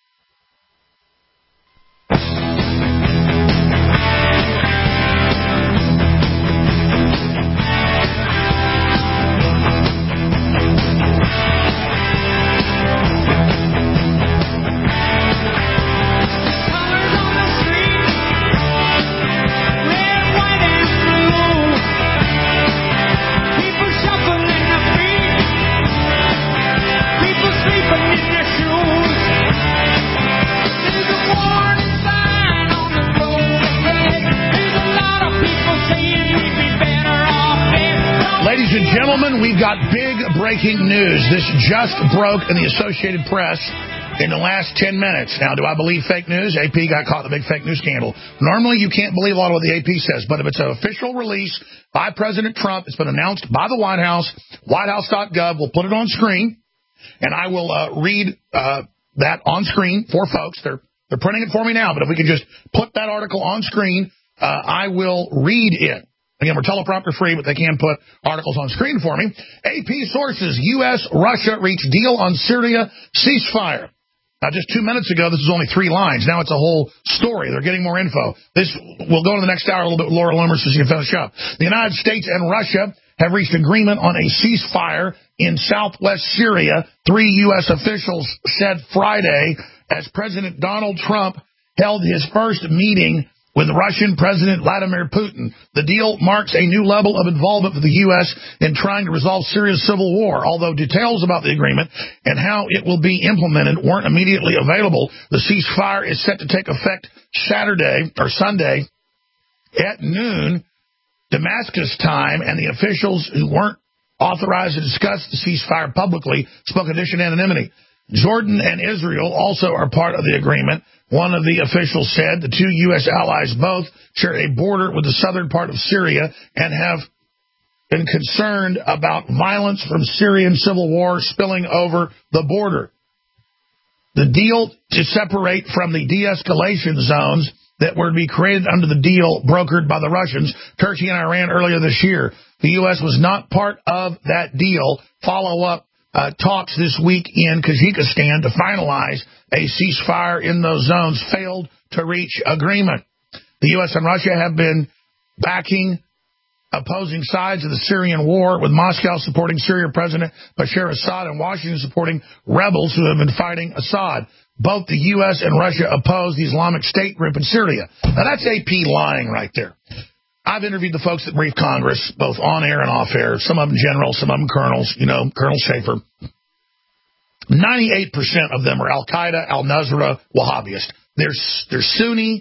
gentlemen, we've got big breaking news. This just broke in the Associated Press in the last ten minutes. Now, do I believe fake news? A P got caught in the big fake news scandal. Normally, you can't believe a lot of what the A P says, but if it's an official release by President Trump, it's been announced by the White House, white house dot gov. We'll put it on screen, and I will uh, read uh, that on screen for folks. They're they're printing it for me now, but if we could just put that article on screen, uh, I will read it. Again, we're teleprompter free, but they can put articles on screen for me. A P sources, U S Russia reach deal on Syria ceasefire. Now, just two minutes ago, this was only three lines. Now it's a whole story. They're getting more info. This will go into the next hour a little bit with Laura Loomer so she can finish up. The United States and Russia have reached agreement on a ceasefire in southwest Syria, three U S officials said Friday, as President Donald Trump held his first meeting with Russian President Vladimir Putin. The deal marks a new level of involvement for the U S in trying to resolve Syria's civil war. Although details about the agreement and how it will be implemented weren't immediately available, the ceasefire is set to take effect Saturday or Sunday at noon, Damascus time, and the officials who weren't authorized to discuss the ceasefire publicly spoke in addition to anonymity. Jordan and Israel also are part of the agreement. One of the officials said the two U S allies both share a border with the southern part of Syria and have been concerned about violence from Syrian civil war spilling over the border. The deal to separate from the de-escalation zones that were to be created under the deal brokered by the Russians, Turkey, and Iran earlier this year. The U S was not part of that deal. Follow-up Uh, talks this week in Kazakhstan to finalize a ceasefire in those zones failed to reach agreement. The U S and Russia have been backing opposing sides of the Syrian war, with Moscow supporting Syrian President Bashar Assad and Washington supporting rebels who have been fighting Assad. Both the U S and Russia oppose the Islamic State group in Syria. Now, that's A P lying right there. I've interviewed the folks that brief Congress, both on air and off air, some of them generals, some of them colonels, you know, Colonel Schaefer. ninety-eight percent of them are Al-Qaeda, Al-Nusra, Wahhabists. They're, they're Sunni.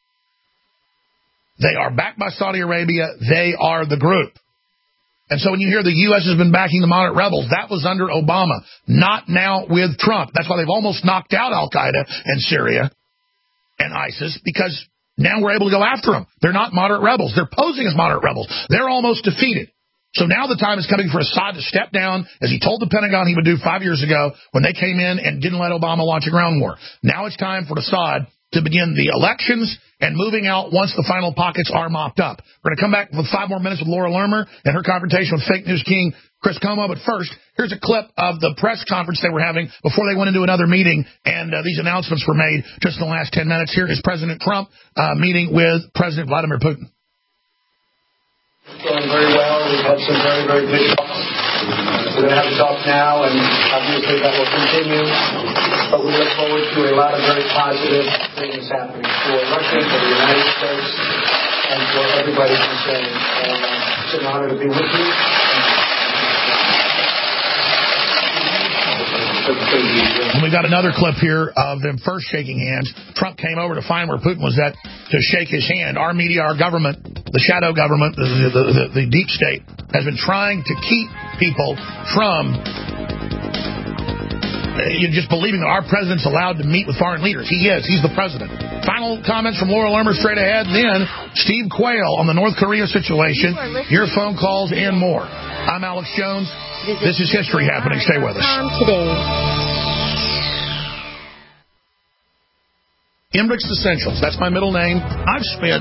They are backed by Saudi Arabia. They are the group. And so when you hear the U S has been backing the moderate rebels, that was under Obama, not now with Trump. That's why they've almost knocked out Al-Qaeda and Syria and ISIS, because now we're able to go after them. They're not moderate rebels. They're posing as moderate rebels. They're almost defeated. So now the time is coming for Assad to step down, as he told the Pentagon he would do five years ago when they came in and didn't let Obama launch a ground war. Now it's time for Assad to begin the elections and moving out once the final pockets are mopped up. We're going to come back with five more minutes with Laura Lermer and her confrontation with fake news king Chris Cuomo. But first, here's a clip of the press conference they were having before they went into another meeting, and uh, these announcements were made just in the last ten minutes. Here is President Trump uh, meeting with President Vladimir Putin. It's going very well. We've had some very, very good talks. We're going to have a talk now, and obviously that will continue. But we look forward to a lot of very positive things happening for Russia, for the United States, and for everybody concerned. And uh, it's an honor to be with you. And we got another clip here of them first shaking hands. Trump came over to find where Putin was at to shake his hand. Our media, our government, the shadow government, the, the, the, the deep state, has been trying to keep people from uh, just believing that our president's allowed to meet with foreign leaders. He is. He's the president. Final comments from Laura Lermer straight ahead. Then Steve Quayle on the North Korea situation, your phone calls, and more. I'm Alex Jones. This is History Happening. Stay with us. Hendricks Essentials. That's my middle name. I've spent